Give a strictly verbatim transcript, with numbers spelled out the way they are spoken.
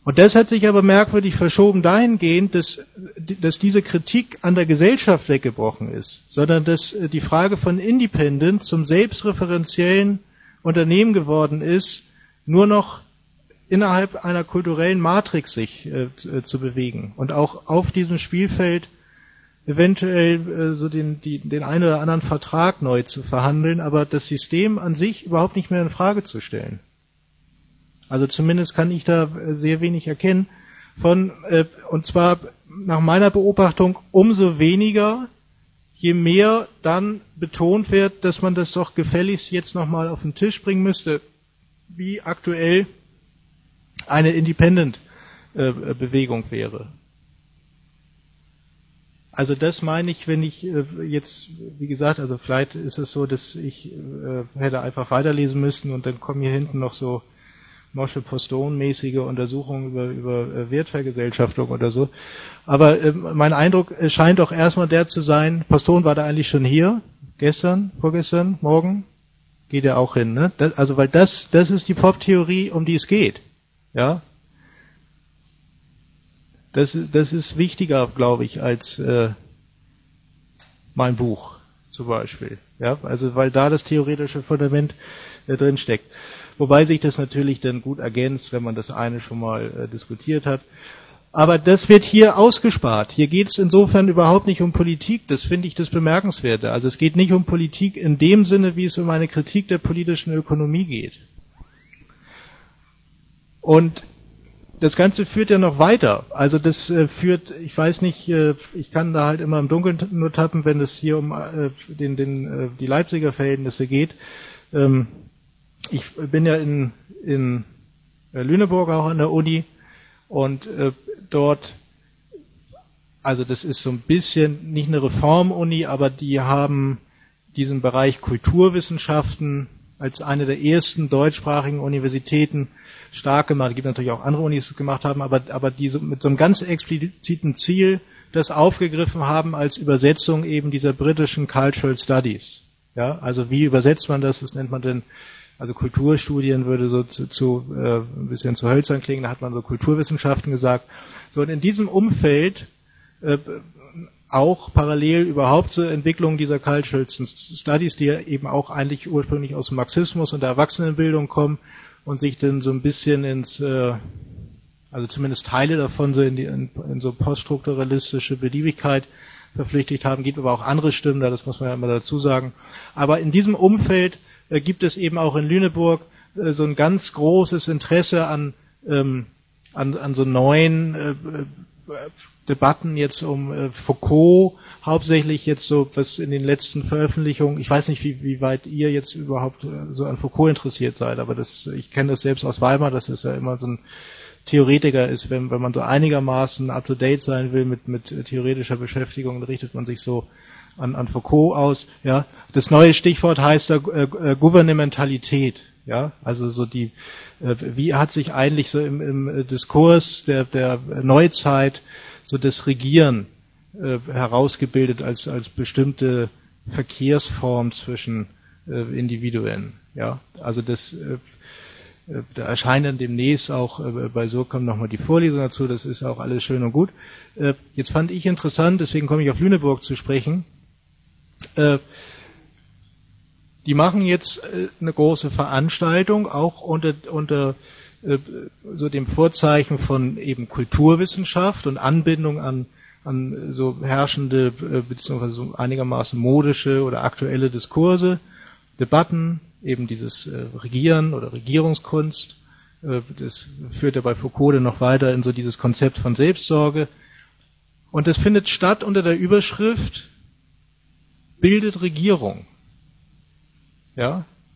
Und das hat sich aber merkwürdig verschoben dahingehend, dass, dass diese Kritik an der Gesellschaft weggebrochen ist, sondern dass die Frage von Independent zum selbstreferenziellen Unternehmen geworden ist, nur noch innerhalb einer kulturellen Matrix sich äh, zu bewegen und auch auf diesem Spielfeld eventuell äh, so den, die, den einen oder anderen Vertrag neu zu verhandeln, aber das System an sich überhaupt nicht mehr in Frage zu stellen. Also zumindest kann ich da sehr wenig erkennen von, äh, und zwar nach meiner Beobachtung umso weniger, je mehr dann betont wird, dass man das doch gefälligst jetzt nochmal auf den Tisch bringen müsste, wie aktuell eine Independent-Bewegung äh, wäre. Also das meine ich, wenn ich äh, jetzt, wie gesagt, also vielleicht ist es so, dass ich äh, hätte einfach weiterlesen müssen und dann kommen hier hinten noch so Moshe Postone-mäßige Untersuchungen über, über äh, Wertvergesellschaftung oder so. Aber äh, mein Eindruck äh, scheint doch erstmal der zu sein, Postone war da eigentlich schon hier, gestern, vorgestern, morgen, geht er auch hin, ne? Das, also weil das, das ist die Pop-Theorie, um die es geht. Ja? Das, das ist wichtiger, glaube ich, als äh, mein Buch zum Beispiel. Ja? Also weil da das theoretische Fundament äh, drin steckt. Wobei sich das natürlich dann gut ergänzt, wenn man das eine schon mal äh, diskutiert hat. Aber das wird hier ausgespart. Hier geht es insofern überhaupt nicht um Politik. Das finde ich das Bemerkenswerte. Also es geht nicht um Politik in dem Sinne, wie es um eine Kritik der politischen Ökonomie geht. Und das Ganze führt ja noch weiter. Also das äh, führt, ich weiß nicht, äh, ich kann da halt immer im Dunkeln nur tappen, wenn es hier um äh, den, den, äh, die Leipziger Verhältnisse geht. Ähm, Ich bin ja in, in Lüneburg auch an der Uni und äh, dort, also das ist so ein bisschen, nicht eine Reformuni, aber die haben diesen Bereich Kulturwissenschaften als eine der ersten deutschsprachigen Universitäten stark gemacht. Es gibt natürlich auch andere Unis, die es gemacht haben, aber, aber die so, mit so einem ganz expliziten Ziel das aufgegriffen haben als Übersetzung eben dieser britischen Cultural Studies. Ja, also wie übersetzt man das? Das nennt man denn, also Kulturstudien würde so zu, zu äh, ein bisschen zu hölzern klingen, da hat man so Kulturwissenschaften gesagt. So, und in diesem Umfeld äh, auch parallel überhaupt zur Entwicklung dieser Cultural Studies, die ja eben auch eigentlich ursprünglich aus dem Marxismus und der Erwachsenenbildung kommen und sich dann so ein bisschen ins, äh, also zumindest Teile davon so in, die, in, in so poststrukturalistische Beliebigkeit verpflichtet haben, gibt aber auch andere Stimmen da, das muss man ja immer dazu sagen. Aber in diesem Umfeld äh, gibt es eben auch in Lüneburg äh, so ein ganz großes Interesse an, ähm, an, an so neuen äh, Debatten jetzt um äh, Foucault, hauptsächlich jetzt so, was in den letzten Veröffentlichungen, ich weiß nicht, wie, wie weit ihr jetzt überhaupt äh, so an Foucault interessiert seid, aber das, ich kenne das selbst aus Weimar, dass es ja immer so ein Theoretiker ist, wenn, wenn man so einigermaßen up-to-date sein will mit, mit theoretischer Beschäftigung, richtet man sich so an, an Foucault aus. Ja, das neue Stichwort heißt da äh, äh, Gouvernementalität. Ja, also so die, äh, wie hat sich eigentlich so im, im Diskurs der, der Neuzeit so das Regieren äh, herausgebildet als als bestimmte Verkehrsform zwischen äh, Individuen. Ja, also das äh, Da erscheint dann demnächst auch äh, bei Surkamp nochmal die Vorlesung dazu, das ist auch alles schön und gut. Äh, jetzt fand ich interessant, deswegen komme ich auf Lüneburg zu sprechen, äh, die machen jetzt äh, eine große Veranstaltung, auch unter, unter äh, so dem Vorzeichen von eben Kulturwissenschaft und Anbindung an, an so herrschende, äh, beziehungsweise so einigermaßen modische oder aktuelle Diskurse, Debatten, eben dieses äh, Regieren oder Regierungskunst, äh, das führt ja bei Foucault dann noch weiter in so dieses Konzept von Selbstsorge. Und das findet statt unter der Überschrift Bildet Regierung. Ja,